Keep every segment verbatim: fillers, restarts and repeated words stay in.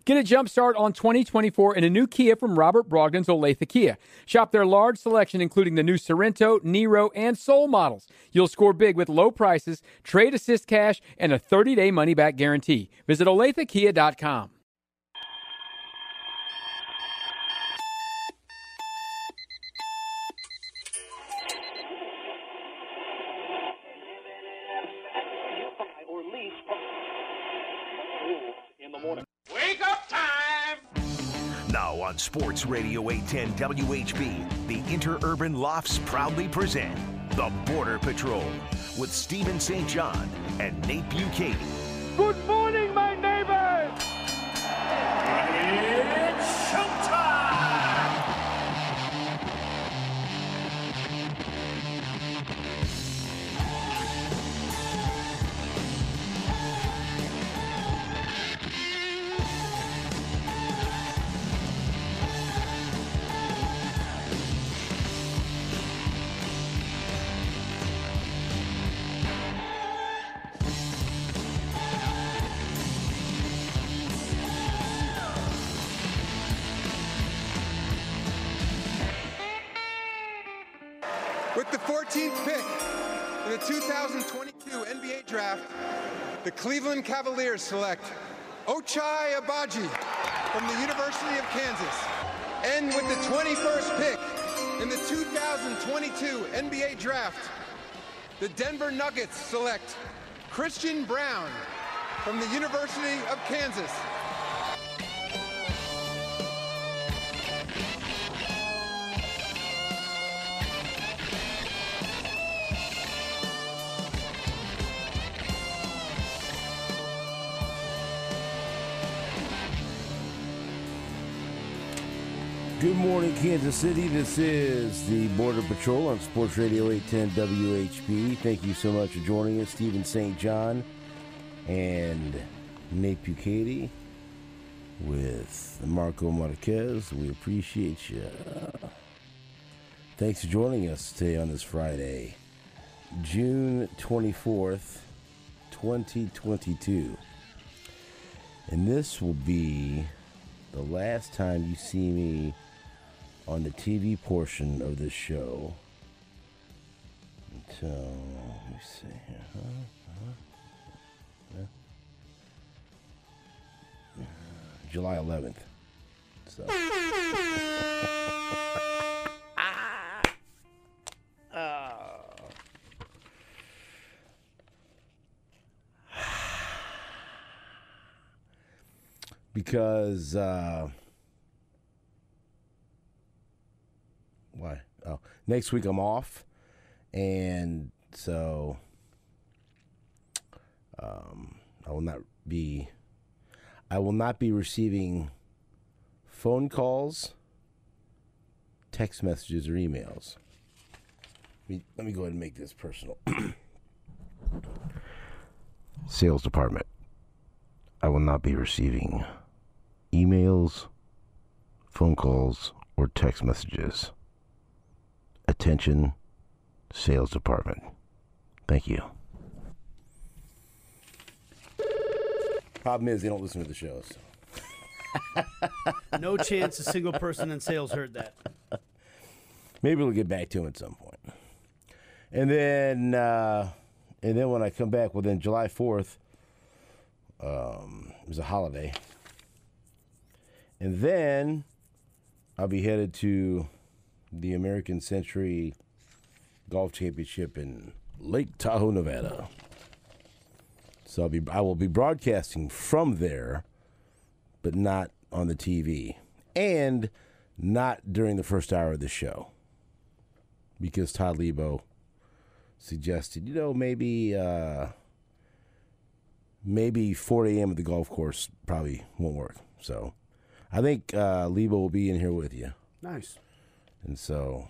Get a jump start on twenty twenty-four in a new Kia from Robert Brogdon's Olathe Kia. Shop their large selection, including the new Sorrento, Nero, and Soul models. You'll score big with low prices, trade assist cash, and a thirty-day money-back guarantee. Visit olathe kia dot com. Wake up time! Now on Sports Radio eight ten W H B, the Interurban Lofts proudly present The Border Patrol with Stephen Saint John and Nate Bukaty. Good morning, my neighbors! It's showtime! With the fourteenth pick in the two thousand twenty-two N B A Draft, the Cleveland Cavaliers select Ochai Agbaji from the University of Kansas. And with the twenty-first pick in the two thousand twenty-two N B A Draft, the Denver Nuggets select Christian Braun from the University of Kansas. Good morning, Kansas City. This is the Border Patrol on Sports Radio eight ten W H B. Thank you so much for joining us, Stephen Saint John and Nate Bukaty with Marco Marquez. We appreciate you. Thanks for joining us today on this Friday, June twenty-fourth, twenty twenty-two. And this will be the last time you see me on the T V portion of this show until, let me see here, huh? Huh? Yeah. July eleventh. So. Because, uh, why? Oh, next week I'm off, and so um, I will not be. I will not be receiving phone calls, text messages, or emails. Let me, let me go ahead and make this personal. Sales department. I will not be receiving emails, phone calls, or text messages. Attention, sales department. Thank you. Problem is, they don't listen to the shows. No chance a single person in sales heard that. Maybe we'll get back to him at some point. And then, uh, and then when I come back, well, then July fourth, um, it was a holiday. And then I'll be headed to the American Century Golf Championship in Lake Tahoe, Nevada. So I'll be I will be broadcasting from there, but not on the T V, and not during the first hour of the show, because Todd Lebo suggested, you know, maybe uh, maybe four a.m. at the golf course probably won't work. So I think uh, Lebo will be in here with you. Nice. And so,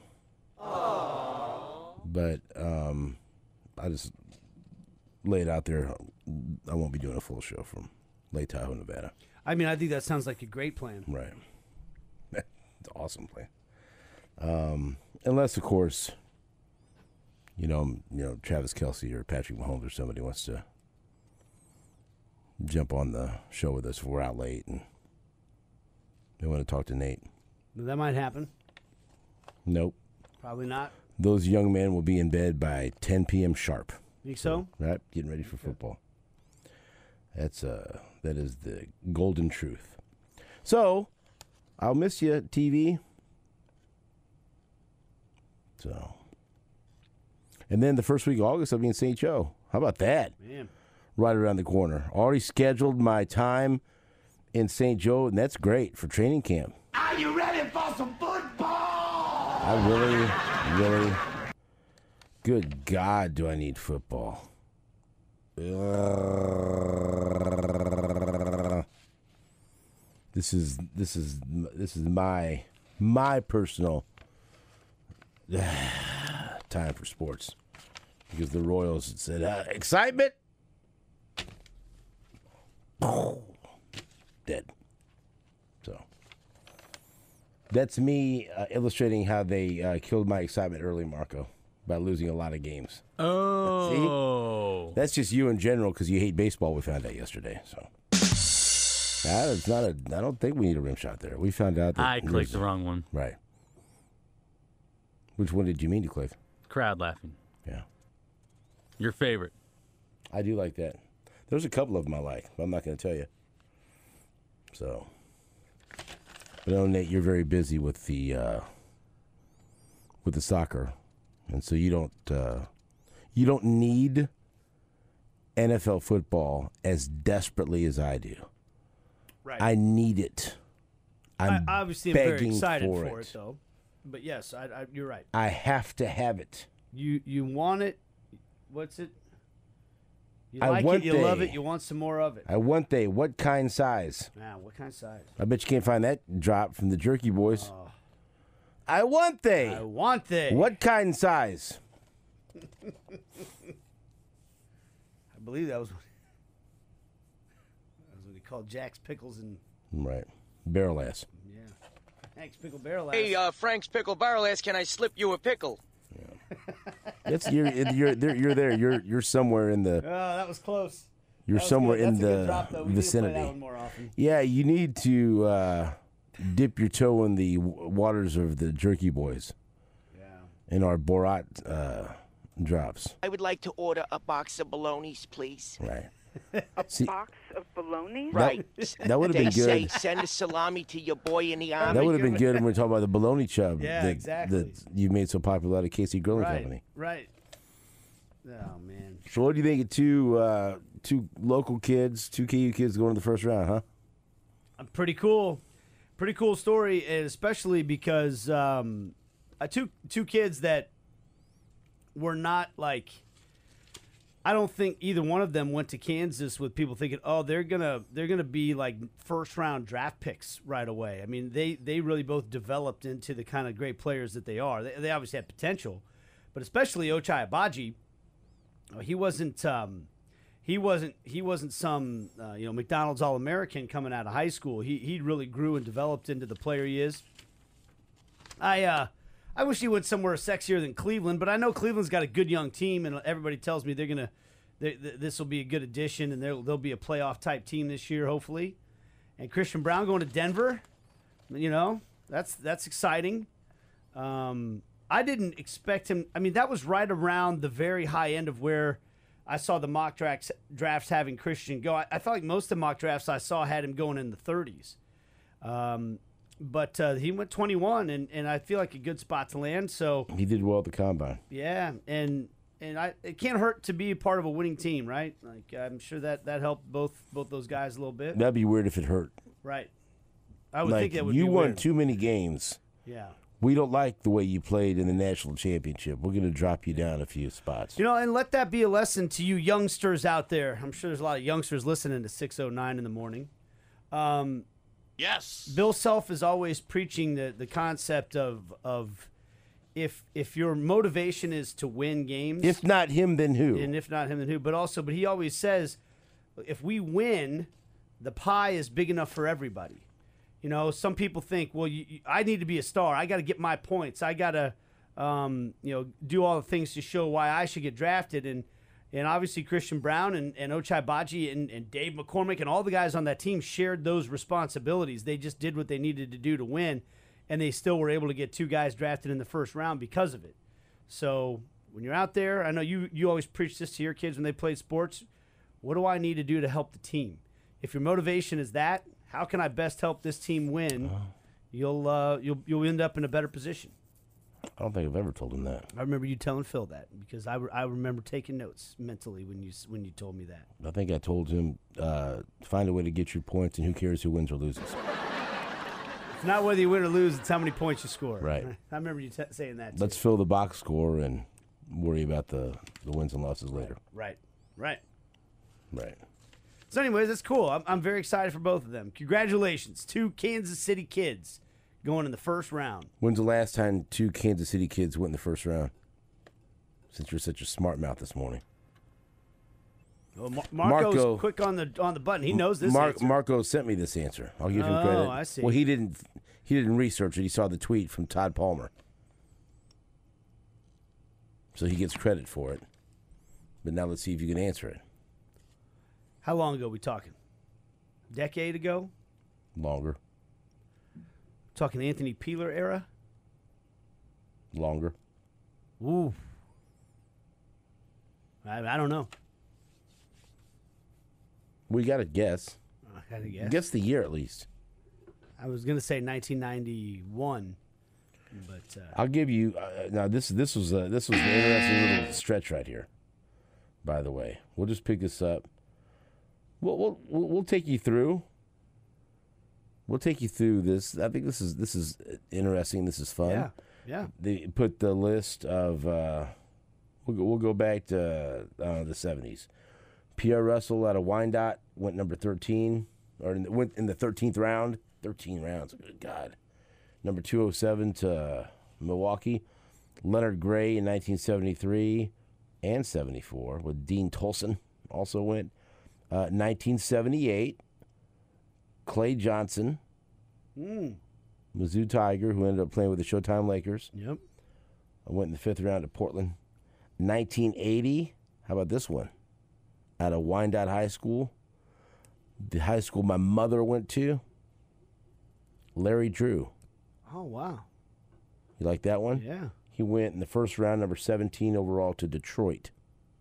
Aww. but um, I just lay it out there. I won't be doing a full show from Lake Tahoe, Nevada. I mean, I think that sounds like a great plan. Right. It's an awesome plan. Um, unless, of course, you know, you know, Travis Kelce or Patrick Mahomes or somebody wants to jump on the show with us if we're out late and They want to talk to Nate. That might happen. Nope. Probably not. Those young men will be in bed by ten p.m. sharp. Think so? Right, getting ready for football. That's uh, that is the golden truth. So, I'll miss you, T V. So, and then the first week of August, I'll be in Saint Joe. How about that? Man. Right around the corner. Already scheduled my time in Saint Joe, and that's great for training camp. Are you ready for some football? I really, really, good God, do I need football? Uh, this is this is this is my my personal time for sports, because the Royals had said uh, excitement. Oh, dead. So that's me uh, illustrating how they uh, killed my excitement early, Marco, by losing a lot of games. Oh, see? That's just you in general, because you hate baseball. We found out yesterday. So that is not a. I don't think we need a rim shot there. We found out that I clicked the wrong one. Right. Which one did you mean to click? Crowd laughing. Yeah. Your favorite. I do like that. There's a couple of them I like, but I'm not going to tell you. So, but I know, Nate, you're very busy with the uh, with the soccer, and so you don't uh, you don't need N F L football as desperately as I do. Right. I need it. I'm I obviously am begging very excited for, for it. it, though. But yes, I, I, you're right. I have to have it. You you want it? What's it? You I like want it, you love they. it, you want some more of it. I want they. What kind size? Now, what kind of size? I bet you can't find that drop from the Jerky Boys. Uh, I want they. I want they. What kind size? I believe that was what, that was what he called Jack's Pickles and... Right. Barrel ass. Yeah. Thanks, Pickle Barrel ass. Hey, uh, Frank's Pickle Barrel ass, can I slip you a pickle? Yeah. That's you're you're there, you're there. You're you're somewhere in the. Oh, that was close. You're somewhere good. in That's a the good drop, though. We vicinity. need to play that one more often. Yeah, you need to uh, dip your toe in the w- waters of the Jerky Boys. Yeah. In our Borat uh, drops. I would like to order a box of bolognas, please. Right. A See, box of bologna? Right. That would have been They good. say send a salami to your boy in the army. That would have been good when we talk about the bologna chub Yeah, that, exactly. that you made so popular at a K C Grilling Right. Company. Right. Oh man. So what do you think of two uh, two local kids, two K U kids going to the first round, huh? Pretty cool. Pretty cool story, and especially because um, uh, two two kids that were not like. I don't think either one of them went to Kansas with people thinking, "Oh, they're gonna they're gonna be like first round draft picks right away." I mean, they they really both developed into the kind of great players that they are. They, they obviously had potential, but especially Ochai Agbaji, he wasn't um, he wasn't he wasn't some uh, you know McDonald's All American coming out of high school. He he really grew and developed into the player he is. I uh. I wish he went somewhere sexier than Cleveland, but I know Cleveland's got a good young team, and everybody tells me they're gonna, they, this will be a good addition, and they'll they'll be a playoff type team this year, hopefully. And Christian Brown going to Denver, you know, that's that's exciting. Um, I didn't expect him. I mean, that was right around the very high end of where I saw the mock drafts drafts having Christian go. I, I felt like most of the mock drafts I saw had him going in the thirties. Um, But uh, he went twenty-one, and, and I feel like a good spot to land. So He did well at the combine. yeah, and and I it can't hurt to be part of a winning team, right? Like I'm sure that, that helped both both those guys a little bit. That'd be weird if it hurt. Right. I would like, think that would you be won weird. too many games. Yeah. We don't like the way you played in the national championship. We're going to drop you down a few spots. You know, and let that be a lesson to you youngsters out there. I'm sure there's a lot of youngsters listening to six oh nine in the morning. Um, Yes. Bill Self is always preaching the, the concept of of if if your motivation is to win games, If not him, then who? and if not him, then who? But also, but he always says, if we win, the pie is big enough for everybody. You know, some people think, well, you, you, I need to be a star. I got to get my points. I got to, um, you know, do all the things to show why I should get drafted. And And obviously Christian Brown and, and Ochai Baji and, and Dave McCormick and all the guys on that team shared those responsibilities. They just did what they needed to do to win, and they still were able to get two guys drafted in the first round because of it. So when you're out there, I know you, you always preach this to your kids when they play sports. What do I need to do to help the team? If your motivation is that, how can I best help this team win? Oh. You'll uh, you'll you'll end up in a better position. I don't think I've ever told him that. I remember you telling Phil that because I, re- I remember taking notes mentally when you when you told me that. I think I told him uh, find a way to get your points, and who cares who wins or loses. It's not whether you win or lose; it's how many points you score. Right. I remember you t- saying that. Too. Let's fill the box score and worry about the, the wins and losses later. Right. Right. Right. So, anyways, that's cool. I'm, I'm very excited for both of them. Congratulations, two Kansas City kids going in the first round. When's the last time two Kansas City kids went in the first round? Since you're such a smart mouth this morning. Well, Mar- Marco's Marco, quick on the on the button. He knows this Mar- answer. Marco sent me this answer. I'll give him oh, credit. Oh, I see. Well, he didn't. He didn't research it. He saw the tweet from Todd Palmer, so he gets credit for it. But now let's see if you can answer it. How long ago are we talking? Decade ago? Longer. Talking Anthony Peeler era? Longer. Ooh. I, I don't know. We got to guess. I got to guess. Guess the year at least. I was going to say nineteen ninety-one, but uh, I'll give you. Uh, now this this was uh, this was an interesting little stretch right here. By the way, we'll just pick this up. We'll we'll we'll, we'll take you through. We'll take you through this. I think this is this is interesting. This is fun. Yeah, yeah. They put the list of. Uh, we'll go, we'll go back to uh, the seventies. Pierre Russell out of Wyandotte went number thirteen, or in the, went in the thirteenth round. Thirteen rounds. Good God. Number two oh seven to Milwaukee. Leonard Gray in nineteen seventy-three and seventy-four with Dean Tolson also went. Uh, nineteen seventy-eight. Clay Johnson, mm. Mizzou Tiger, who ended up playing with the Showtime Lakers. Yep. I went in the fifth round to Portland. nineteen eighty, how about this one? Out of Wyandotte High School. The high school my mother went to. Larry Drew. Oh, wow. You like that one? Yeah. He went in the first round, number seventeen overall, to Detroit.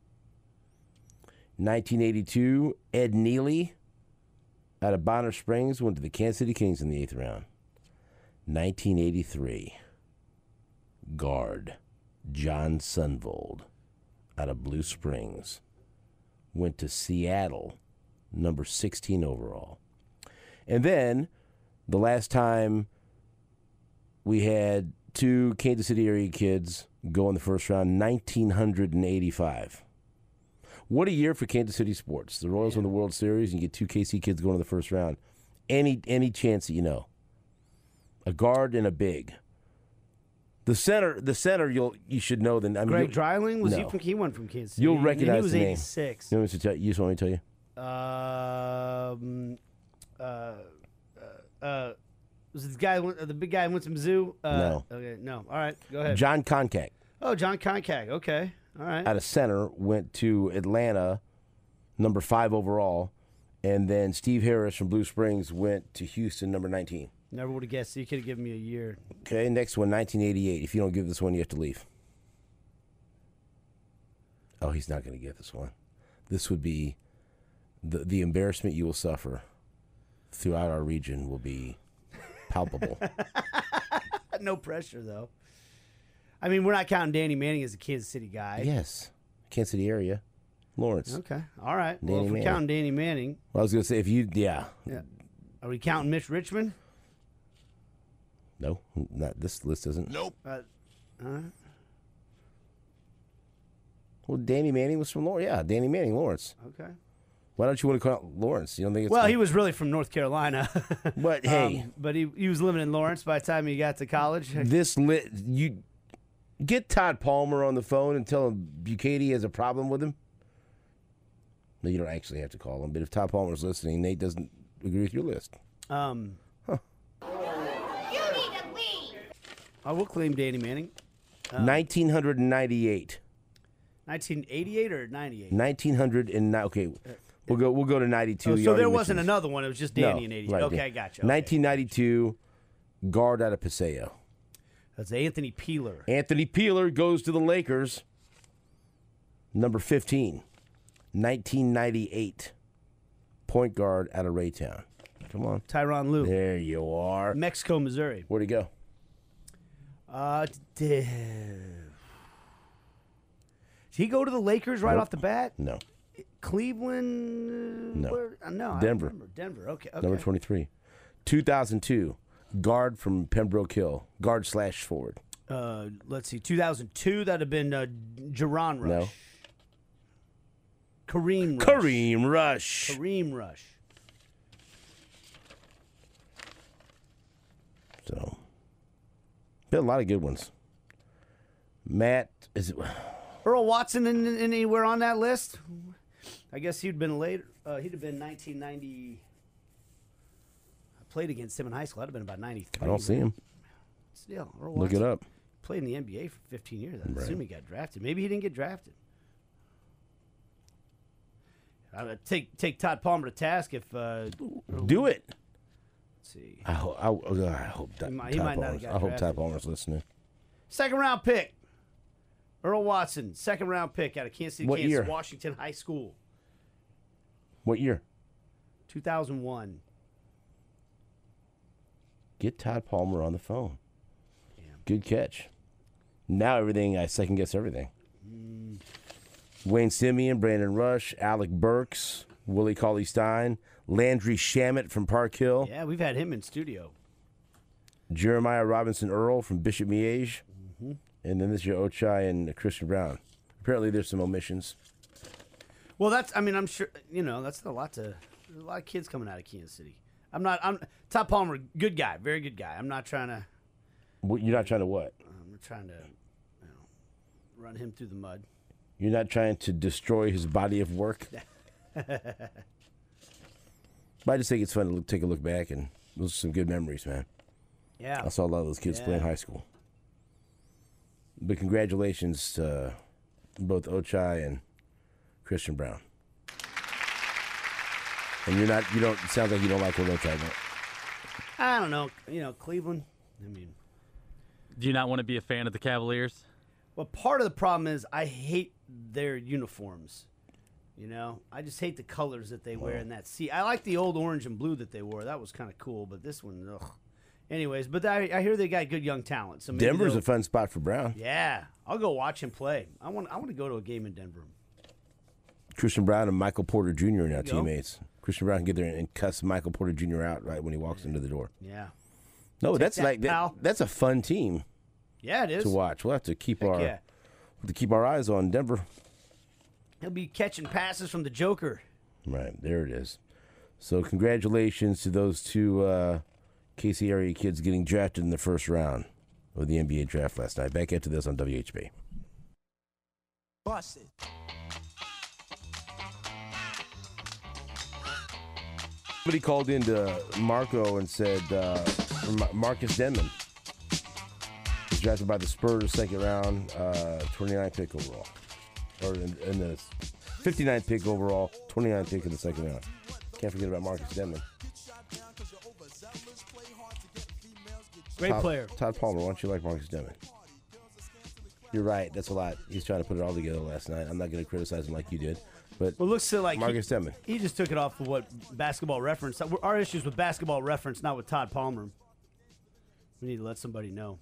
nineteen eighty-two, Ed Neely out of Bonner Springs went to the Kansas City Kings in the eighth round. nineteen eighty-three, guard John Sunvold out of Blue Springs went to Seattle, number sixteen overall. And then the last time we had two Kansas City area kids go in the first round, nineteen eighty-five. What a year for Kansas City sports. The Royals won the World Series, and you get two K C kids going to the first round. Any any chance that you know. A guard and a big. The center, the center, you'll you should know. The, I mean, Greg Dreiling was no. he from? He went from Kansas City. You'll recognize he was the name. eighty-six. You, want me to tell, you just want me to tell you? Um, uh, uh, uh, was it the guy? The big guy who went to Mizzou? Uh, No. Okay, no. All right, go ahead. John Koncak. Oh, John Koncak. Okay, all right. Out of center, went to Atlanta, number five overall, and then Steve Harris from Blue Springs went to Houston, number nineteen. Never would have guessed. You could have given me a year. Okay, next one, nineteen eighty-eight. If you don't give this one, you have to leave. Oh, he's not going to get this one. This would be the the embarrassment you will suffer throughout our region will be palpable. No pressure, though. I mean, we're not counting Danny Manning as a Kansas City guy. Yes, Kansas City area, Lawrence. Okay, all right. Danny well, if we're Manning. counting Danny Manning, Well, I was going to say if you, yeah, yeah. Are we counting Mitch Richmond? no, not this list isn't. Nope. Uh, all right. Well, Danny Manning was from Lawrence. Yeah, Danny Manning, Lawrence. Okay. Why don't you want to call it Lawrence? You don't think it's Well, he was really from North Carolina. But hey, Um, but he he was living in Lawrence by the time he got to college. this lit you get Todd Palmer on the phone and tell him Bukaty has a problem with him. No, you don't actually have to call him. But if Todd Palmer's listening, Nate doesn't agree with your list. Um, You need to leave. I will claim Danny Manning. nineteen ninety-eight. nineteen eighty-eight or ninety-eight? nineteen hundred and okay, we'll go. We'll go to ninety-two. Oh, You so already there wasn't mentioned- another one. It was just Danny No, in eighty-eight. right, Okay, Dan. I got you. Okay. nineteen ninety-two, guard out of Paseo. That's Anthony Peeler. Anthony Peeler goes to the Lakers. Number fifteen. nineteen ninety-eight, point guard out of Raytown. Come on. Tyronn Lue. There you are. Mexico, Missouri. Where'd he go? Uh, did, did he go to the Lakers right Nope. off the bat? No. Cleveland? No. Where? uh, no. I don't Denver. remember. Denver. Okay. okay. Number twenty-three. two thousand two, guard from Pembroke Hill. Guard slash forward. Uh, let's see. two thousand two. That'd have been uh, Jaron Rush. No. Kareem Rush. Kareem Rush. Kareem Rush. So, been a lot of good ones. Matt, is it? Earl Watson in, in anywhere on that list? I guess he'd been later. Uh, he'd have been nineteen ninety. I played against him in high school. That'd have been about ninety-three. I don't see him. Still, Earl Look Watson it up. Played in the N B A for fifteen years. I Right. assume he got drafted. Maybe he didn't get drafted. I would take take Todd Palmer to task if. Uh, Do it. let's see. I, ho- I, oh, God, I hope that. He might- he Ty might not have Palmer's- got I hope drafted. Ty Palmer's listening. Second round pick. Earl Watson, second round pick out of Kansas City, What Kansas, year? Washington High School, What year? two thousand one. Get Todd Palmer on the phone. Good catch. Now everything, I second guess everything. Mm. Wayne Simeon, Brandon Rush, Alec Burks, Willie Cauley-Stein, Landry Shamet from Park Hill, Yeah, we've had him in studio. Jeremiah Robinson Earl from Bishop Miege, Mm-hmm. and then this year Ochai and Christian Brown. Apparently there's some omissions. Well, that's. I mean, I'm sure. You know, that's a lot to. There's a lot of kids coming out of Kansas City. I'm not. I'm Todd Palmer, good guy, very good guy. I'm not trying to. What- You're not trying to what? I'm not trying to, you know, run him through the mud. You're not trying to destroy his body of work? But I just think it's fun to look, take a look back, and those are some good memories, man. Yeah. I saw a lot of those kids play in Yeah. high school. But congratulations to both Ochai and Christian Brown. And you're not, you don't, it sounds like you don't like what Ochai went. I don't know. You know, Cleveland. I mean, Do you not want to be a fan of the Cavaliers? well, part of the problem is I hate their uniforms. You know, I just hate the colors that they wear in that sea. I like the old orange and blue that they wore. That was kind of cool. But this one, ugh. Anyways, but I, I hear they got good young talent. So maybe Denver's they'll- a fun spot for Brown. Yeah, I'll go watch him play. I want. I want to go to a game in Denver. Christian Brown and Michael Porter Junior are now you go. teammates. Christian Brown can get there and cuss Michael Porter Junior out right when he walks into the door. Yeah. No, Take that's that, like that, pal. that's a fun team Yeah, it is. to watch. We'll have to keep Heck our yeah. we'll have to keep our eyes on Denver. He'll be catching passes from the Joker. Right, there it is. So congratulations to those two uh, K C area kids getting drafted in the first round of the N B A draft last night. Back into this on W H B. Bust it. Somebody called into Marco and said uh, Mar- Marcus Denman was drafted by the Spurs second round, uh, twenty-ninth pick overall. Or in, in the fifty-ninth pick overall, twenty-ninth pick in the second round. Can't forget about Marcus Denman. Great Todd, player. Todd Palmer, why don't you like Marcus Denman? You're right. That's a lot. He's trying to put it all together last night. I'm not going to criticize him like you did. But Well, it looks to like Marcus he, Denman. he just took it off of what Basketball Reference. Our issues with Basketball Reference, not with Todd Palmer. We need to let somebody know.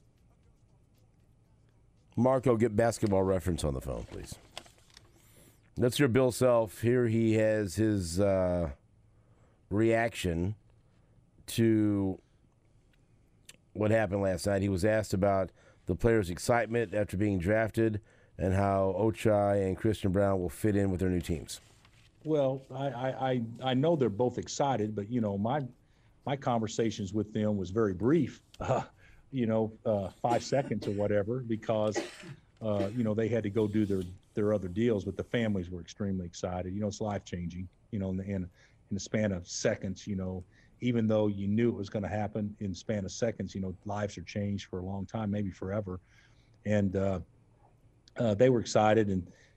Marco, get Basketball Reference on the phone, please. That's your Bill Self. Here he has his uh, reaction to what happened last night. He was asked about the players' excitement after being drafted and how Ochai and Christian Brown will fit in with their new teams. Well, I, I, I, I know they're both excited, but, you know, my my conversations with them was very brief, uh, you know, uh, five seconds or whatever, because, uh, you know, they had to go do their, their other deals, but the families were extremely excited. You know, it's life-changing, you know, in the, in, in the span of seconds, you know, even though you knew it was going to happen in the span of seconds, you know, lives are changed for a long time, maybe forever. And uh, uh, they were excited. And,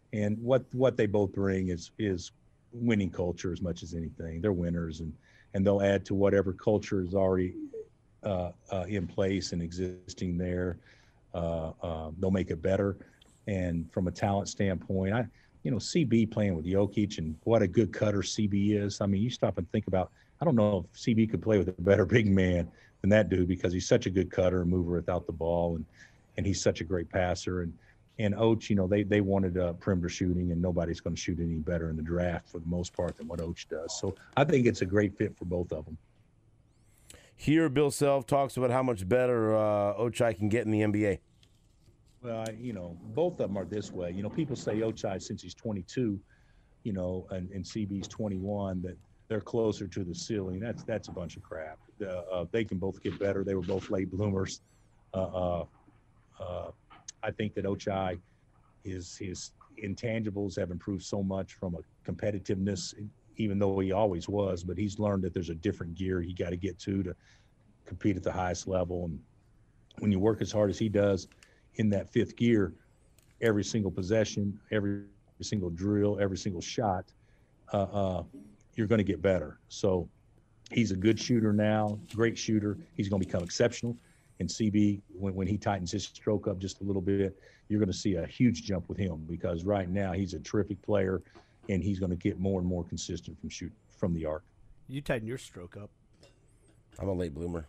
And what what they both bring is is winning culture as much as anything. They're winners, and and they'll add to whatever culture is already uh, uh, in place and existing there. Uh, uh, they'll make it better. And from a talent standpoint, I, you know, C B playing with Jokic and what a good cutter C B is. I mean, you stop and think about, I don't know if C B could play with a better big man than that dude, because he's such a good cutter and mover without the ball. And, and he's such a great passer. And, and Oach, you know, they, they wanted uh, perimeter shooting, and nobody's going to shoot any better in the draft for the most part than what Oach does. So I think it's a great fit for both of them. Here, Bill Self talks about how much better uh, Ochai can get in the N B A. Well, I, you know, both of them are this way. You know, people say Ochai, since he's twenty-two, you know, and, and C B's twenty-one, that they're closer to the ceiling. That's that's a bunch of crap. Uh, uh, they can both get better. They were both late bloomers. Uh, uh, uh, I think that Ochai, his his intangibles have improved so much from a competitiveness, even though he always was. But he's learned that there's a different gear he got to get to to compete at the highest level. And when you work as hard as he does in that fifth gear, every single possession, every single drill, every single shot, uh, uh, you're going to get better. So he's a good shooter now, great shooter. He's going to become exceptional. And C B, when, when he tightens his stroke up just a little bit, you're going to see a huge jump with him, because right now he's a terrific player, and he's going to get more and more consistent from shoot from the arc. You tighten your stroke up. I'm a late bloomer.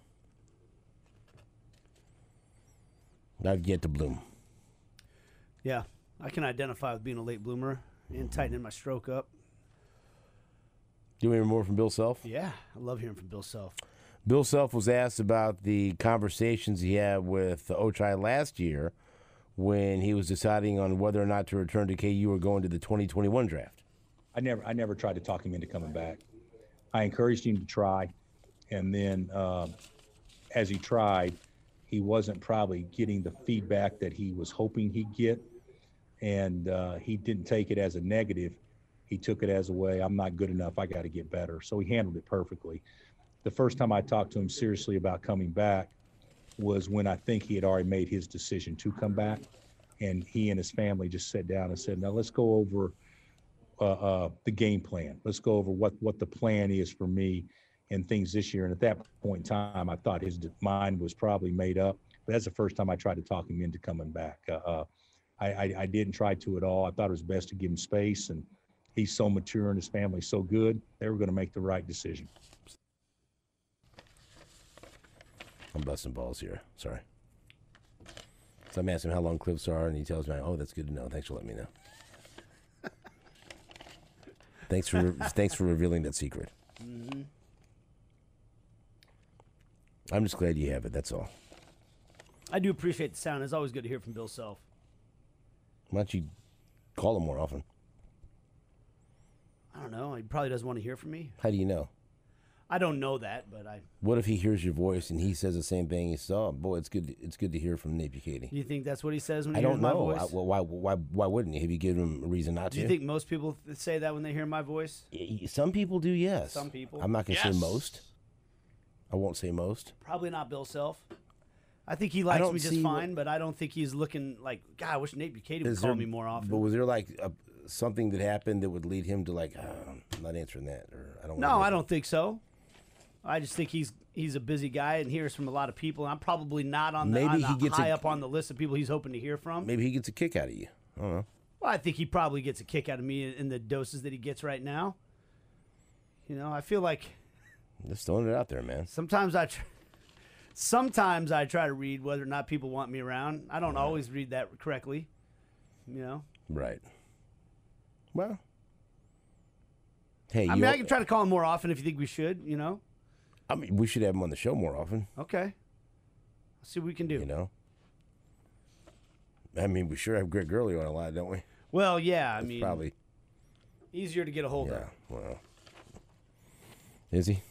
I've yet to bloom. Yeah, I can identify with being a late bloomer and tightening my stroke up. Do you hear more from Bill Self? Yeah, I love hearing from Bill Self. Bill Self was asked about the conversations he had with Ochai last year when he was deciding on whether or not to return to K U or go into the twenty twenty-one draft. I never, I never tried to talk him into coming back. I encouraged him to try, and then uh, as he tried, he wasn't probably getting the feedback that he was hoping he'd get, and uh, he didn't take it as a negative. He took it as a way, I'm not good enough, I got to get better. So he handled it perfectly. The first time I talked to him seriously about coming back was when I think he had already made his decision to come back, and he and his family just sat down and said, now let's go over uh, uh, the game plan. Let's go over what, what the plan is for me and things this year. And at that point in time, I thought his mind was probably made up. But that's the first time I tried to talk him into coming back. Uh, uh, I, I, I didn't try to at all. I thought it was best to give him space, and he's so mature and his family's so good, they were going to make the right decision. I'm busting balls here. Sorry. So I'm asking him how long clips are, and he tells me, oh, that's good to know. Thanks for letting me know. thanks for thanks for revealing that secret. Mm-hmm. I'm just glad you have it, that's all. I do appreciate the sound. It's always good to hear from Bill Self. Why don't you call him more often? I don't know. He probably doesn't want to hear from me. How do you know? I don't know that, but I... What if he hears your voice and he says the same thing? He says, oh, boy, it's good to, it's good to hear from Nate Bukaty. You think that's what he says when he I hears don't my know. voice? I, well, why, why, why wouldn't he? Have you given him a reason not do to? you think most people th- say that when they hear my voice? Some people do, yes. Some people. I'm not going to Yes. say most. I won't say most. Probably not Bill Self. I think he likes don't me just see fine, what- but I don't think he's looking like, God, I wish Nate Bukaty would Is call there- me more often. But was there like a, something that happened that would lead him to like, oh, I'm not answering that, or I don't. No, wanna I don't think so. I just think he's he's a busy guy and hears from a lot of people. And I'm probably not on the, Maybe on he the gets high a- up on the list of people he's hoping to hear from. Maybe he gets a kick out of you. I don't know. Well, I think he probably gets a kick out of me in the doses that he gets right now. You know, I feel like Just throwing it out there, man. sometimes I, tr- sometimes I try to read whether or not people want me around. I don't always read that correctly. You know. Right. Well. Hey, I you mean, al- I can try to call him more often if you think we should. You know. I mean, we should have him on the show more often. Okay. Let's see what we can do. You know. I mean, we sure have Greg Gurley on a lot, don't we? Well, yeah. I That's mean, probably easier to get a hold yeah. of. Well, is he?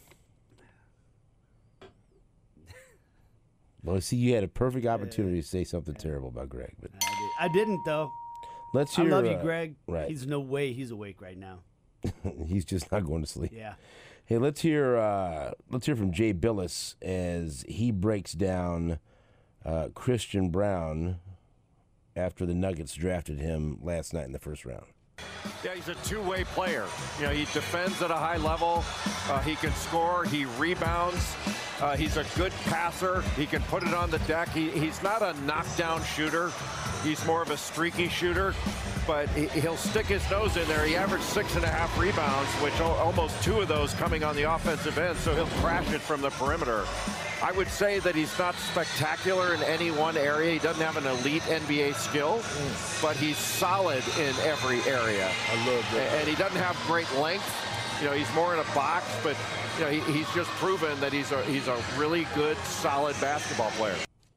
Well, see, you had a perfect opportunity to say something terrible about Greg, but I, did. I didn't though. let's hear. I love you, uh, Greg. Right. He's no way he's awake right now. He's just not going to sleep. Yeah. Hey, let's hear. Uh, let's hear from Jay Billis as he breaks down uh, Christian Braun after the Nuggets drafted him last night in the first round. Yeah, he's a two-way player. You know, he defends at a high level. Uh, he can score. He rebounds. Uh, he's a good passer. He can put it on the deck. He, he's not a knockdown shooter. He's more of a streaky shooter, but he, he'll stick his nose in there. He averaged six and a half rebounds, which o- almost two of those coming on the offensive end, so he'll crash it from the perimeter. I would say that he's not spectacular in any one area. He doesn't have an elite N B A skill, but he's solid in every area. I love that. And he doesn't have great length. You know, he's more in a box, but you know, he, he's just proven that he's a he's a really good, solid basketball player.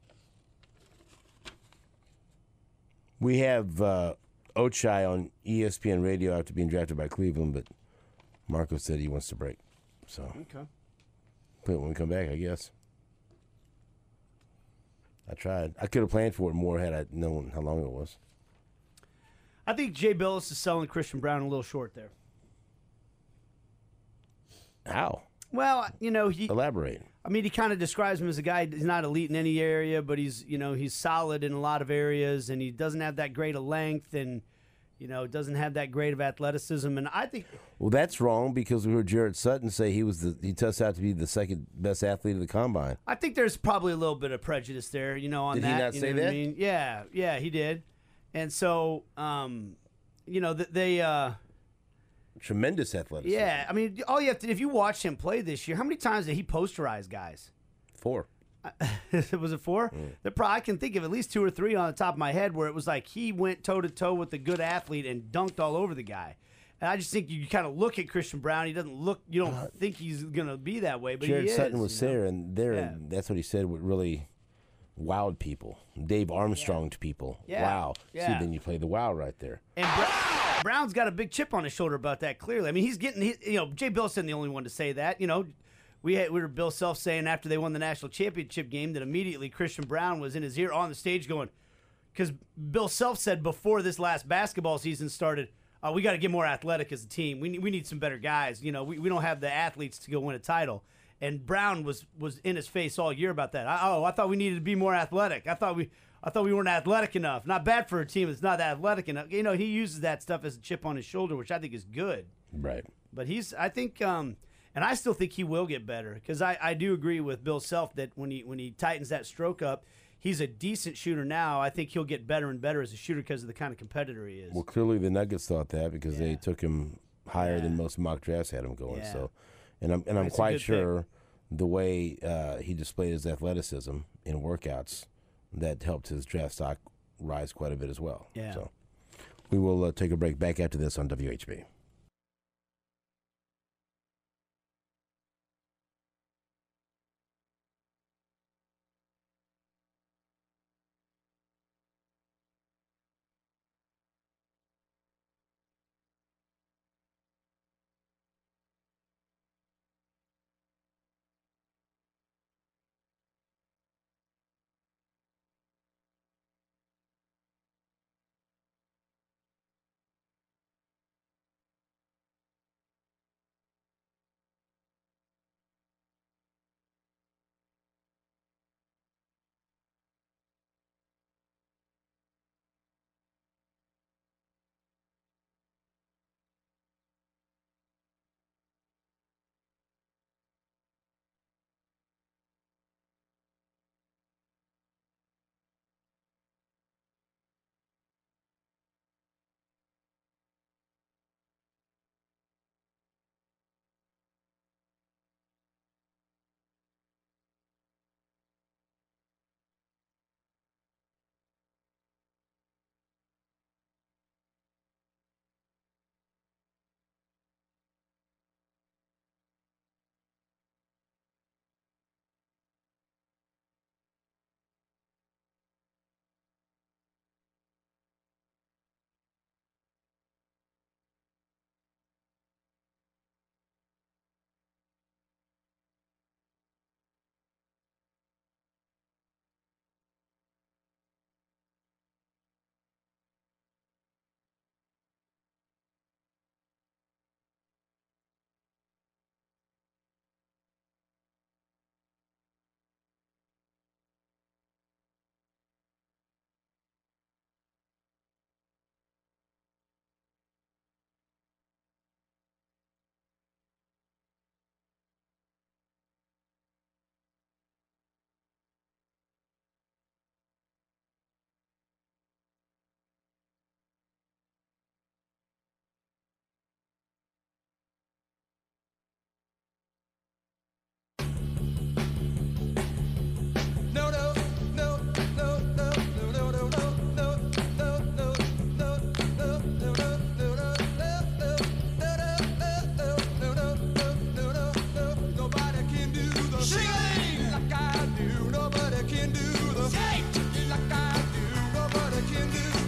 We have uh, Ochai on E S P N radio after being drafted by Cleveland, but Marco said he wants to break. So, okay. But when we come back, I guess. I tried. I could have planned for it more had I known how long it was. I think Jay Billis is selling Christian Brown a little short there. How? Well, you know, he elaborate. I mean, he kind of describes him as a guy. He's not elite in any area, but he's you know he's solid in a lot of areas, and he doesn't have that great of length, and you know doesn't have that great of athleticism. And I think well, that's wrong because we heard Jared Sutton say he was the he tests out to be the second best athlete of the combine. I think there's probably a little bit of prejudice there, you know, on did that. Did he not you say know what that? I mean? Yeah, yeah, he did. And so, um, you know, th- they. Uh, Tremendous athleticism. Yeah, I mean, all you have to if you watch him play this year, how many times did he posterize guys? Four. Was it four? Mm. There probably, I can think of at least two or three on the top of my head where it was like he went toe to toe with the good athlete and dunked all over the guy. And I just think you kind of look at Christian Brown. He doesn't look. You don't uh, think he's going to be that way, but Jared he is. Sutton was there, know? and there, yeah. that's what he said. What really wowed people. Dave Armstrong yeah. to people. Yeah. Wow. Yeah. See, then you play the wow right there. And Bra- Brown's got a big chip on his shoulder about that. Clearly, I mean, he's getting. He, you know, Jay Bill isn't the only one to say that. You know, we had we were Bill Self saying after they won the national championship game that immediately Christian Brown was in his ear on the stage going, because Bill Self said before this last basketball season started, uh, we got to get more athletic as a team. We need, we need some better guys. You know, we, we don't have the athletes to go win a title. And Brown was was in his face all year about that. I, oh, I thought we needed to be more athletic. I thought we I thought we weren't athletic enough. Not bad for a team that's not athletic enough. You know, he uses that stuff as a chip on his shoulder, which I think is good. Right. But he's, I think, um, and I still think he will get better because I, I do agree with Bill Self that when he when he tightens that stroke up, he's a decent shooter now. I think he'll get better and better as a shooter because of the kind of competitor he is. Well, clearly the Nuggets thought that because yeah. they took him higher yeah. than most mock drafts had him going. Yeah. So, and I'm and I'm That's quite sure. Pick. The way uh, he displayed his athleticism in workouts, that helped his draft stock rise quite a bit as well. Yeah. So we will uh, take a break back after this on W H B.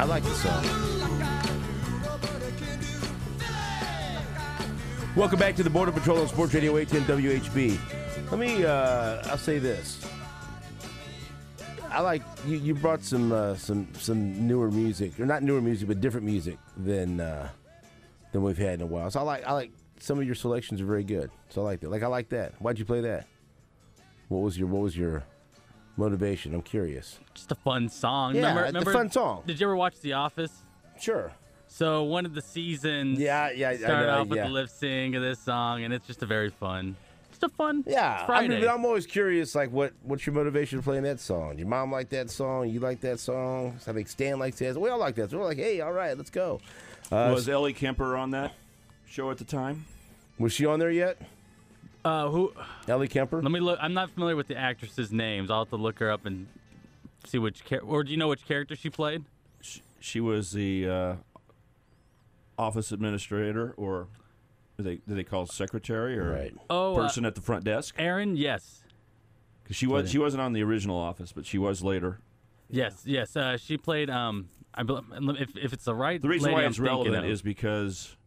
I like the song. Welcome back to the Border Patrol on Sports Radio eight ten W H B. Let me, uh, I'll say this. I like, you, you brought some uh, some some newer music, or not newer music, but different music than uh, than we've had in a while. So I like, I like, some of your selections are very good. So I like that. Like, I like that. Why'd you play that? What was your, what was your motivation? I'm curious. Just a fun song. Yeah, remember, it's remember, a fun song. Did you ever watch The Office? Sure. So one of the seasons yeah, yeah, started I know, off with yeah. the lip sync of this song, and it's just a very fun, just a fun Yeah, it's Friday. I mean, I'm always curious, like, what what's your motivation for playing that song? Your mom like that song? You like that song? I think Stan likes that. We all like that. So we're like, hey, all right, let's go. Uh, was Ellie Kemper on that show at the time? Was she on there yet? Uh, who? Ellie Kemper? Let me look. I'm not familiar with the actress's names. I'll have to look her up and see which char- or do you know which character she played? She, she was the uh, office administrator, or do they do they call it secretary, or right. oh, person uh, at the front desk? Erin, yes. Because she was she wasn't on the original Office, but she was later. Yes, yes. Uh, she played. Um, I bel- if if it's the right. The reason lady why I'm it's thinking relevant of. is because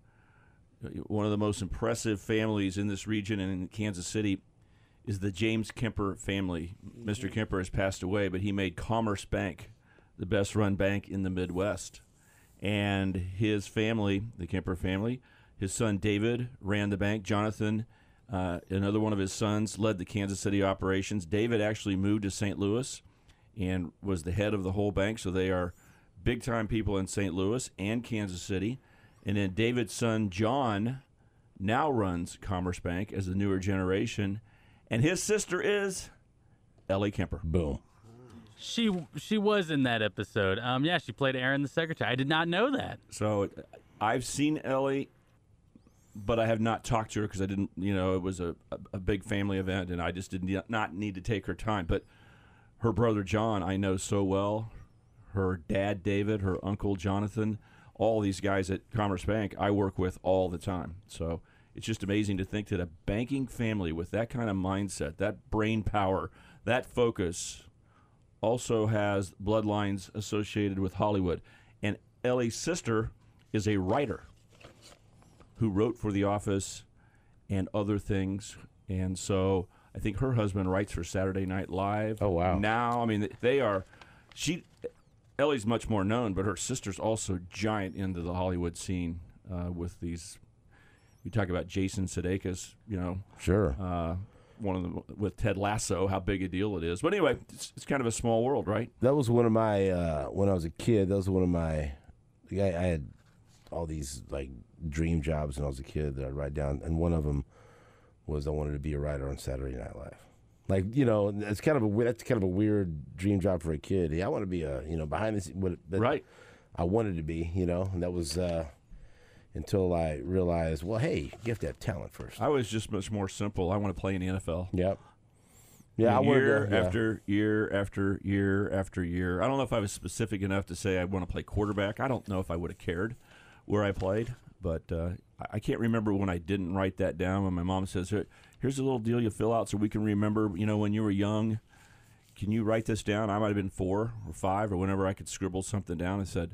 one of the most impressive families in this region and in Kansas City is the James Kemper family. Mister Kemper has passed away, but he made Commerce Bank the best-run bank in the Midwest. And his family, the Kemper family, his son David ran the bank. Jonathan, uh, another one of his sons, led the Kansas City operations. David actually moved to Saint Louis and was the head of the whole bank, so they are big-time people in Saint Louis and Kansas City. And then David's son, John, now runs Commerce Bank as the newer generation. And his sister is Ellie Kemper. Boom. She she was in that episode. Um, yeah, she played Erin, the secretary. I did not know that. So I've seen Ellie, but I have not talked to her because I didn't, you know, it was a, a, a big family event, and I just did not need to take her time. But her brother, John, I know so well. Her dad, David, her uncle, Jonathan, all these guys at Commerce Bank I work with all the time. So it's just amazing to think that a banking family with that kind of mindset, that brain power, that focus also has bloodlines associated with Hollywood. And Ellie's sister is a writer who wrote for The Office and other things. And so I think her husband writes for Saturday Night Live. Oh, wow. Now, I mean, they are, she, Ellie's much more known, but her sister's also giant into the Hollywood scene uh, with these, we talk about Jason Sudeikis, you know. Sure. Uh, one of them with Ted Lasso, how big a deal it is. But anyway, it's, it's kind of a small world, right? That was one of my, uh, when I was a kid, that was one of my, I, I had all these, like, dream jobs when I was a kid that I'd write down, and one of them was I wanted to be a writer on Saturday Night Live. Like, you know, it's kind of a, that's kind of a weird dream job for a kid. Yeah, I want to be a, you know, behind the scenes, right. I wanted to be, you know, and that was, uh, until I realized, well, hey, you have to have talent first. I was just much more simple. I want to play in the N F L. Yep. Yeah, I year wanted to, yeah. after year after year after year. I don't know if I was specific enough to say I want to play quarterback. I don't know if I would have cared where I played, but uh, I can't remember when I didn't write that down. When my mom says, "Here's a little deal you fill out so we can remember, you know, when you were young. Can you write this down?" I might have been four or five or whenever I could scribble something down. I said,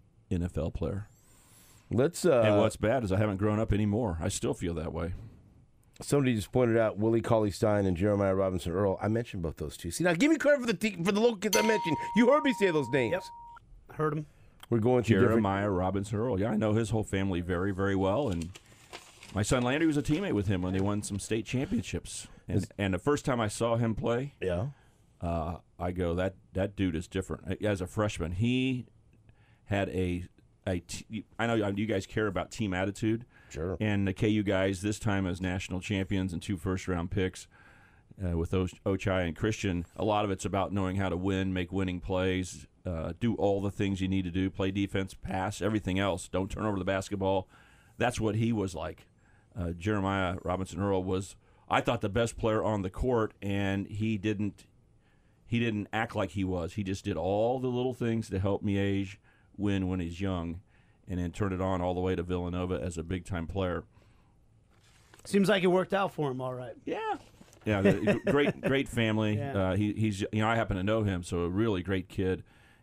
N F L player. Let's. Uh, and what's bad is I haven't grown up anymore. I still feel that way. Somebody just pointed out Willie Cauley-Stein and Jeremiah Robinson Earl. I mentioned both those two. See, now give me credit for the te- for the local kids I mentioned. You heard me say those names. Yep, heard them. We're going to Jeremiah different... Robinson Earl. Yeah, I know his whole family very, very well, and my son Landry was a teammate with him when they won some state championships. And, Is... and the first time I saw him play, yeah, uh, I go, that that dude is different. As a freshman, he had a. A t- I know you guys care about team attitude. Sure. And the K U guys this time as national champions and two first-round picks uh, with o- Ochai and Christian, a lot of it's about knowing how to win, make winning plays, uh, do all the things you need to do, play defense, pass, everything else. Don't turn over the basketball. That's what he was like. Uh, Jeremiah Robinson Earl was, I thought, the best player on the court, and he didn't he didn't act like he was. He just did all the little things to help Miege win when he's young, and then turn it on all the way to Villanova as a big-time player. Seems like it worked out for him all right. Yeah. Yeah, the, great great family. Yeah. Uh, he, he's, you know, I happen to know him, so a really great kid.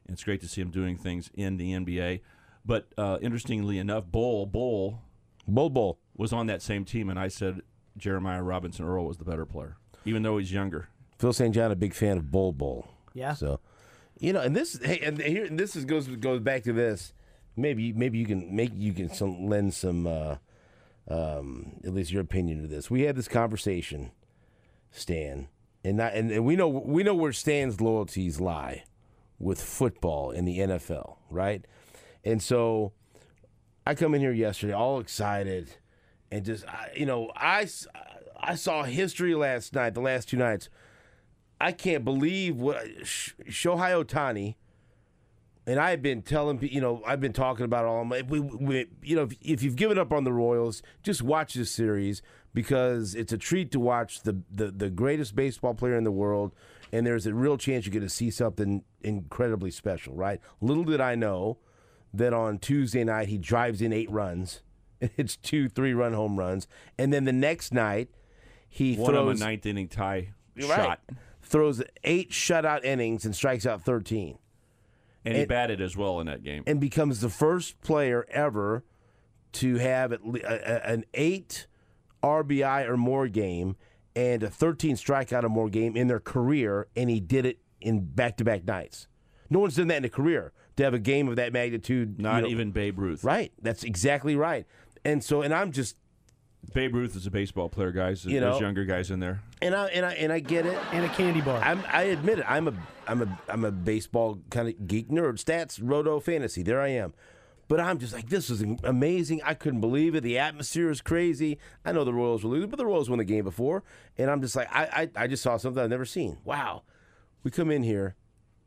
and it's great to see him doing things in the N B A. But uh, interestingly enough, Bull Bull Bull Bull was on that same team, and I said Jeremiah Robinson Earl was the better player, even though he's younger. Phil Saint John, a big fan of Bull Bull. Yeah. So, you know, and this, hey, and here, and this is, goes goes back to this. Maybe, maybe you can make you can some, lend some, uh, um, at least your opinion to this. We had this conversation, Stan, and not, and, and we know we know where Stan's loyalties lie with football in the N F L, right? And so, I come in here yesterday all excited, and just I, you know, I I saw history last night, the last two nights. I can't believe what Shohei Ohtani, and I've been telling you know I've been talking about all my we, we you know if, if you've given up on the Royals, just watch this series because it's a treat to watch the, the the greatest baseball player in the world, and there's a real chance you're going to see something incredibly special, right? Little did I know that on Tuesday night he drives in eight runs, it's two three run home runs, and then the next night he One throws of a ninth inning tie right, shot. throws eight shutout innings and strikes out thirteen. And he and, batted as well in that game. And becomes the first player ever to have at le- a, an eight R B I or more game and a thirteen strikeout or more game in their career, and he did it in back-to-back nights. No one's done that in a career, to have a game of that magnitude. Not you know, even Babe Ruth. Right. That's exactly right. And so, and I'm just... Babe Ruth is a baseball player, guys. You There's know, younger guys in there, and I and I and I get it. And a candy bar. I'm, I admit it. I'm a I'm a I'm a baseball kind of geek nerd. Stats, roto, fantasy. There I am. But I'm just like, this is amazing. I couldn't believe it. The atmosphere is crazy. I know the Royals were losing, but the Royals won the game before, and I'm just like, I I, I just saw something I've never seen. Wow. We come in here.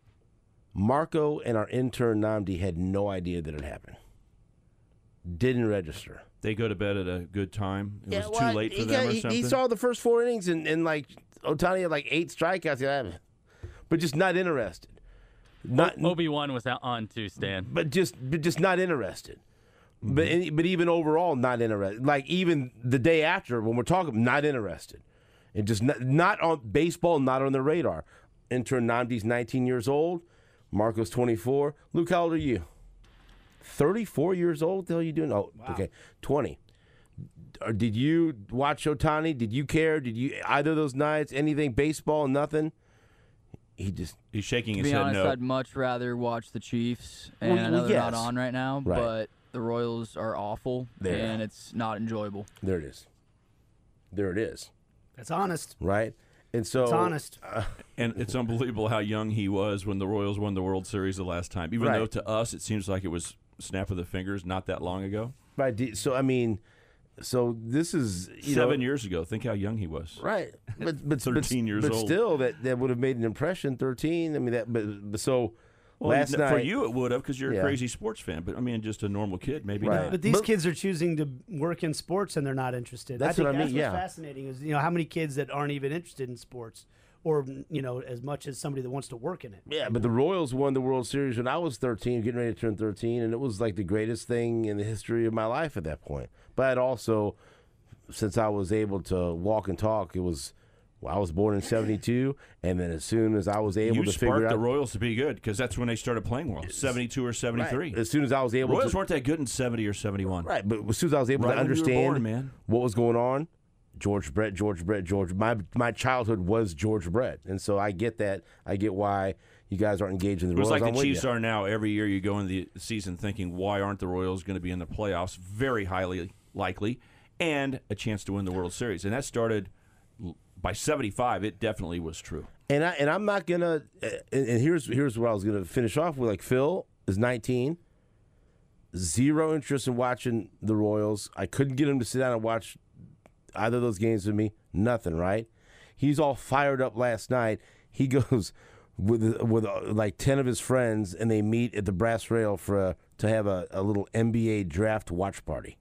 Marco and our intern Namdi had no idea that it happened. Didn't register. They go to bed at a good time. It yeah, was well, too late for he, them got, or he, something. he saw the first four innings, and, and like Ohtani had like eight strikeouts, yeah, but just not interested. Not Obi-Wan was out on too, Stan. But just but just not interested. Mm-hmm. But but even overall, not interested. Like even the day after, when we're talking, not interested. And just not, not on baseball, not on the radar. Intern Namdi's nineteen years old. Marco's twenty-four. Luke, how old are you? thirty-four years old? What the hell are you doing? Oh, wow. Okay, twenty. Or did you watch Ohtani? Did you care? Did you either of those nights? Anything baseball? Nothing. He just he's shaking to his be head honest, no. I'd much rather watch the Chiefs, and Well, I know they're yes. not on right now, Right. but the Royals are awful, There. and it's not enjoyable. There it is. There it is. That's honest. Right? And so It's honest. Uh, And it's unbelievable how young he was when the Royals won the World Series the last time. Even Right. though to us it seems like it was snap of the fingers not that long ago. right. d- So I mean, so this is you Seven know, years ago. Think how young he was. right? But but thirteen but, years but old. still, that, that would have made an impression. Thirteen. I mean that. But, but so Well, last n- night for you it would have because you're Yeah. a crazy sports fan. But I mean, just a normal kid, maybe Right. not. But these But- kids are choosing to work in sports and they're not interested. That's I think what I mean, That's yeah. what's fascinating is you know how many kids that aren't even interested in sports, or you know as much as somebody that wants to work in it. Yeah, but the Royals won the World Series when I was thirteen, getting ready to turn thirteen, and it was like the greatest thing in the history of my life at that point. But I'd also, since I was able to walk and talk, it was. Well, I was born in seventy-two, and then as soon as I was able you to sparked figure out the Royals to be good because that's when they started playing well. seventy-two or seventy-three. Right. As soon as I was able Royals to, weren't that good in seventy or seventy-one. right, but as soon as I was able Right to when you were understand born, man. what was going on, George Brett, George Brett, George. My my childhood was George Brett, and so I get that. I get why you guys aren't engaged in the It was Royals. like I'm the with Chiefs you. are now. Every year you go into the season thinking, why aren't the Royals going to be in the playoffs? Very highly likely, and a chance to win the World Series. And that started by seventy-five. It definitely was true. And I and I'm not gonna. And, and here's here's where I was gonna finish off with. Like Phil is nineteen, zero interest in watching the Royals. I couldn't get him to sit down and watch either of those games with me. Nothing, right? He's all fired up last night. He goes with with uh, like ten of his friends, and they meet at the Brass Rail for a, to have a, a little N B A draft watch party.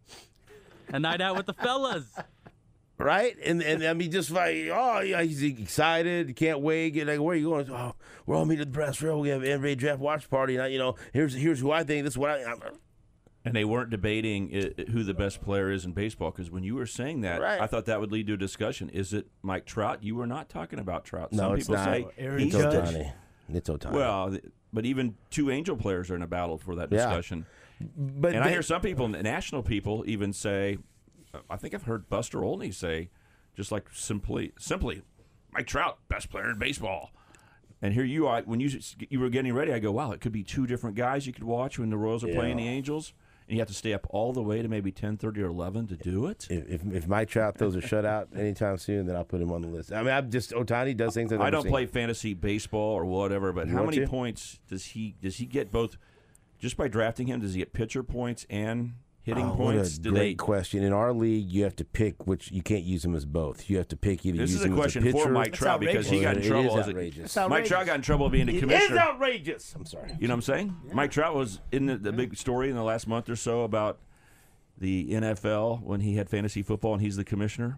A night out with the fellas. Right? And and I mean, just like, oh, yeah, he's excited, can't wait. Get like, where are you going? Oh, we're all meeting at the Brass Rail. We have an N B A draft watch party. And I, you know, here's here's who I think. This is what I. I'm, And they weren't debating i who the best player is in baseball because when you were saying that, Right. I thought that would lead to a discussion. Is it Mike Trout? You were not talking about Trout. No, Some it's people not. say Aaron he's It's Judge. the- Ohtani. It's Ohtani. Well, th- but even two Angel players are in a battle for that Yeah. discussion. But and I they- hear some people, national people, even say, I think I've heard Buster Olney say, just like simply, simply, Mike Trout, best player in baseball. And here you are, when you you were getting ready, I go, wow, it could be two different guys you could watch when the Royals are Yeah. playing the Angels, and you have to stay up all the way to maybe ten thirty or eleven to do it. If if, if Mike Trout throws a shutout anytime soon, then I'll put him on the list. I mean, I'm just Ohtani does things I've I never don't seen. play fantasy baseball or whatever, but You how want many to? points does he does he get both? Just by drafting him, does he get pitcher points and hitting Oh, points? What a Do great they? question. In our league, you have to pick which you can't use him as both. You have to pick either. This use is a him question as a pitcher, for Mike Trout because he got in It trouble. is as a- outrageous. Mike Trout got in trouble being the It is commissioner. outrageous. I'm sorry. You know what I'm saying? Mike Trout was in the, the big story in the last month or so about the N F L when he had fantasy football and he's the commissioner.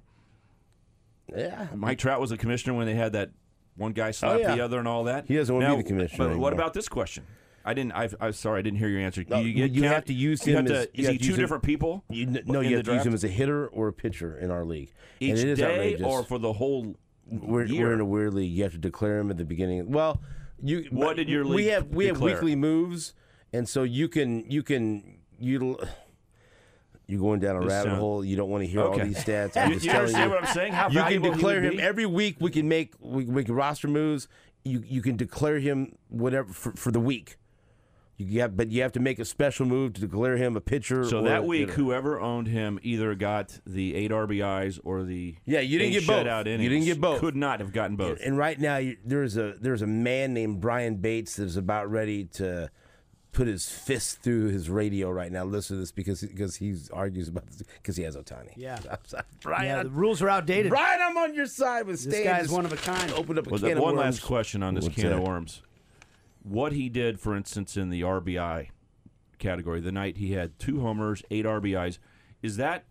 Yeah. Mike Trout was the commissioner when they had that one guy slap Oh, yeah. the other and all that. He doesn't want to Now, be the commissioner But anymore. what about this question? I didn't. I, I'm sorry, I didn't hear your answer. No, you get you count- have to use you him have as- to- you is have he to two use him- different people? You, n- no, in you the have to use draft? him as a hitter or a pitcher in our league. Each and it is day outrageous. or for the whole we're, year? we're in a weird league. You have to declare him at the beginning. Well, you. What did your We league have we have declare? weekly moves, and so you can you can you. You're going down a This rabbit sound- hole. You don't want to hear all Okay. these stats. I'm You- just you telling understand you. what I'm saying? How you can valuable he declare would him be? every week. We can make we can make roster moves. You you can declare him whatever for, for the week. You have, but you have to make a special move to declare him a pitcher. So or that a week, hitter. whoever owned him either got the eight R B Is or the Yeah, you didn't eight get both. shutout You innings. didn't get both. Could not have gotten both. And right now, you, there's a there's a man named Brian Bates that is about ready to put his fist through his radio right now. Listen to this because because he argues about this because he has Ohtani. Yeah. I'm sorry, Brian. Yeah, the rules are outdated. Brian, I'm on your side with This Stan. guy's Just one of a kind. Opened up a Well, can that of one worms. last question on this What's can that? of worms. What he did, for instance, in the R B I category, the night he had two homers, eight R B Is, is that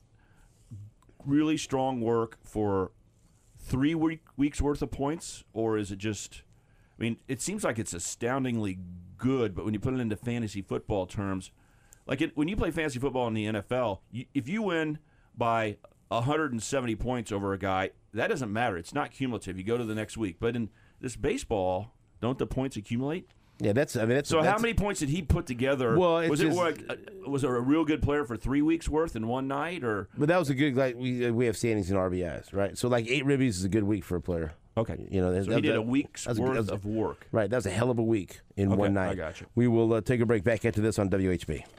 really strong work for three week, weeks worth of points, or is it just? I mean, it seems like it's astoundingly good, but when you put it into fantasy football terms, like it, when you play fantasy football in the N F L, you, if you win by one hundred seventy points over a guy, that doesn't matter. It's not cumulative. You go to the next week. But in this baseball, don't the points accumulate? Yeah, that's. I mean, that's. So that's, how many points did he put together? Well, it's was it just- like, uh, was it a real good player for three weeks worth in one night, or But that was a good. Like we we have standings in R B Is, right? So like eight ribbies is a good week for a player. Okay. You know, So that- he did that- a week's that's worth that's of work. Right, that was a hell of a week in Okay, one I night. got you. We will uh, take a break. Back into this on W H B.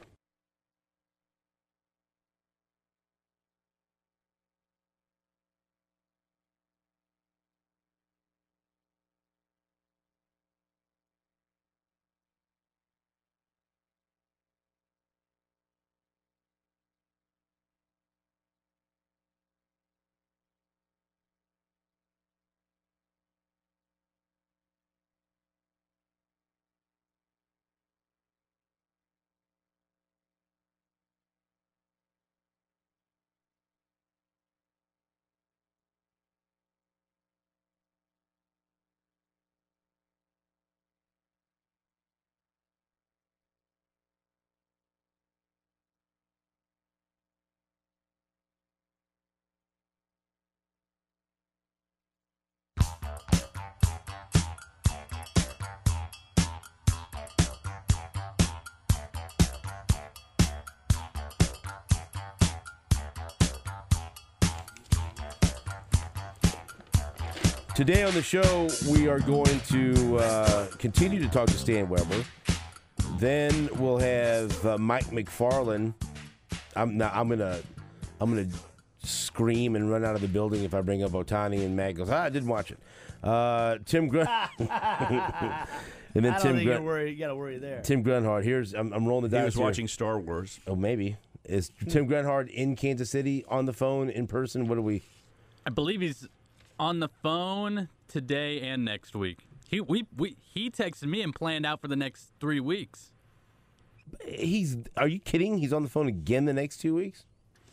Today on the show, we are going to uh, continue to talk to Stan Weber. Then we'll have uh, Mike McFarland. I'm not, I'm gonna I'm gonna scream and run out of the building if I bring up Ohtani, and Matt goes, ah, I didn't watch it. Uh, Tim Grun. and then I don't Tim think Grun- you worry. You got to worry there. Tim Grunhard. Here's I'm, I'm rolling the He dice. was here. watching Star Wars. Oh, maybe is Tim Grunhard in Kansas City on the phone in person? What do we? I believe he's on the phone today and next week. He we, we he texted me and planned out for the next three weeks. He's. Are you kidding? He's on the phone again the next two weeks.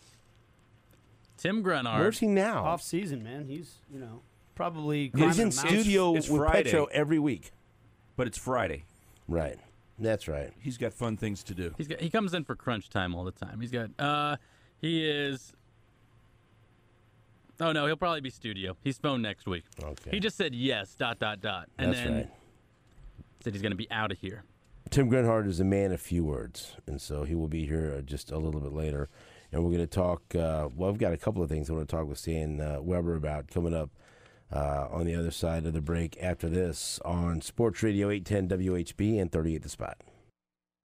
Tim Grunhard. Where's he now? Off season, man. He's you know probably He's climbing in a mountain. studio It's with Friday. Petro every week. But it's Friday. Right. That's right. He's got fun things to do. He's got, he comes in for crunch time all the time. He's got uh he is Oh no, he'll probably be studio. He's phone next week. Okay. He just said yes, dot dot dot. And That's then right. said he's going to be out of here. Tim Grunhard is a man of few words, and so he will be here just a little bit later. And we're going to talk, uh, well, I've got a couple of things I want to talk with Stan uh, Weber about coming up uh, on the other side of the break after this on Sports Radio eight ten W H B and thirty-eight The Spot.